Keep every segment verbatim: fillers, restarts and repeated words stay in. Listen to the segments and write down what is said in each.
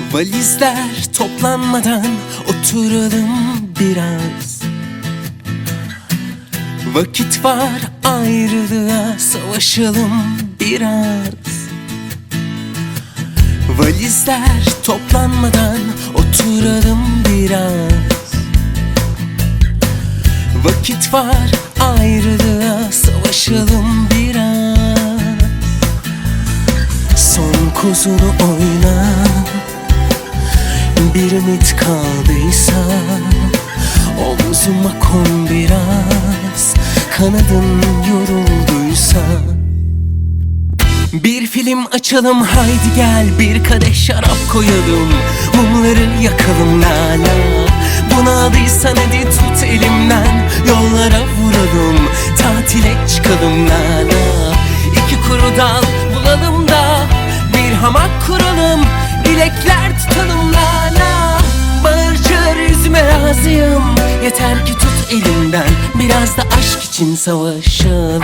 Valizler toplanmadan oturalım biraz. Vakit var, ayrılığa savaşalım biraz. Valizler toplanmadan oturalım biraz. Vakit var, ayrılığa savaşalım biraz. Son kozunu oyna, bir ümit kaldıysa omzuma kon biraz, kanadın yorulduysa. Bir film açalım haydi gel, bir kadeh şarap koyalım, mumları yakalım la la. Bunaldıysan hadi tut elimden, yollara vuralım, tatile çıkalım la la. İki kuru dal bulalım da bir hamak kuralım, dilekler tutalım la la. Bağır çağır yüzüme razıyım, yeter ki tut elimden, biraz da aşk için savaşalım.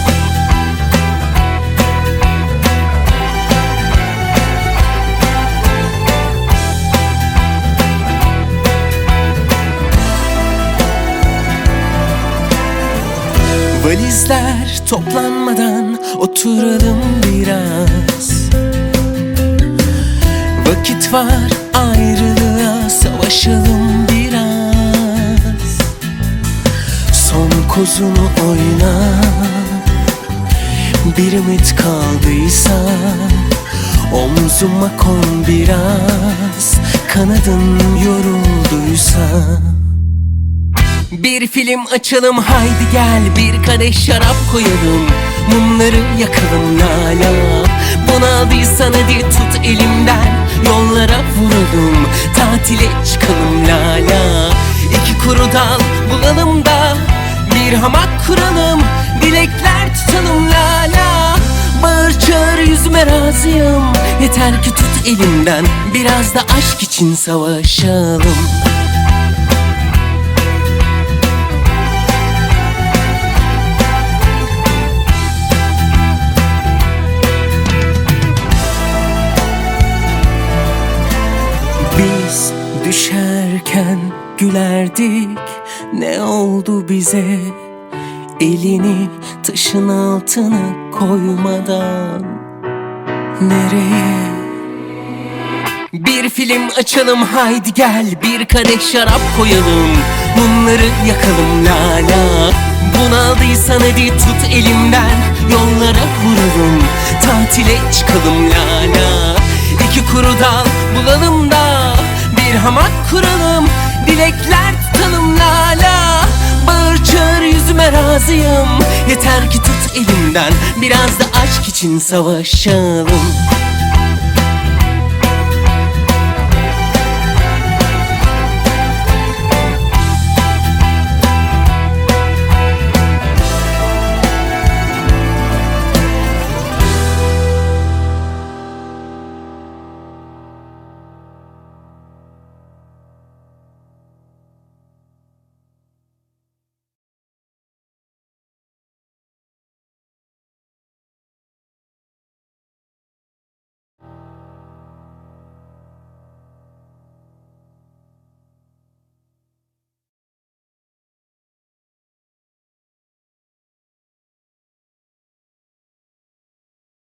Valizler toplanmadan oturalım biraz. Vakit var, ayrılığa savaşalım biraz. Son kozunu oyna, bir ümit kaldıysa omzuma kon biraz, kanadın yorulduysa. Bir film açalım haydi gel, bir kadeh şarap koyalım, mumları yakalım la la. Bunaldıysan hadi tut elimden, yollara vuralım, tatile çıkalım la la. İki kuru dal bulalım da bir hamak kuralım, dilekler tutalım la la. Bağır çağır yüzüme razıyım, yeter ki tut elimden, biraz da aşk için savaşalım. Biz düşerken gülerdik, ne oldu bize? Elini taşın altına koymadan nereye? Bir film açalım haydi gel, bir kadeh şarap koyalım, mumları yakalım la la. Bunaldıysan hadi tut elimden, yollara vuralım, tatile çıkalım la la. İki kuru dal bulalım da bir hamak kuralım, dilekler tutalım la la. Bağır çağır yüzüme razıyım, yeter ki tut elimden, biraz da aşk için savaşalım.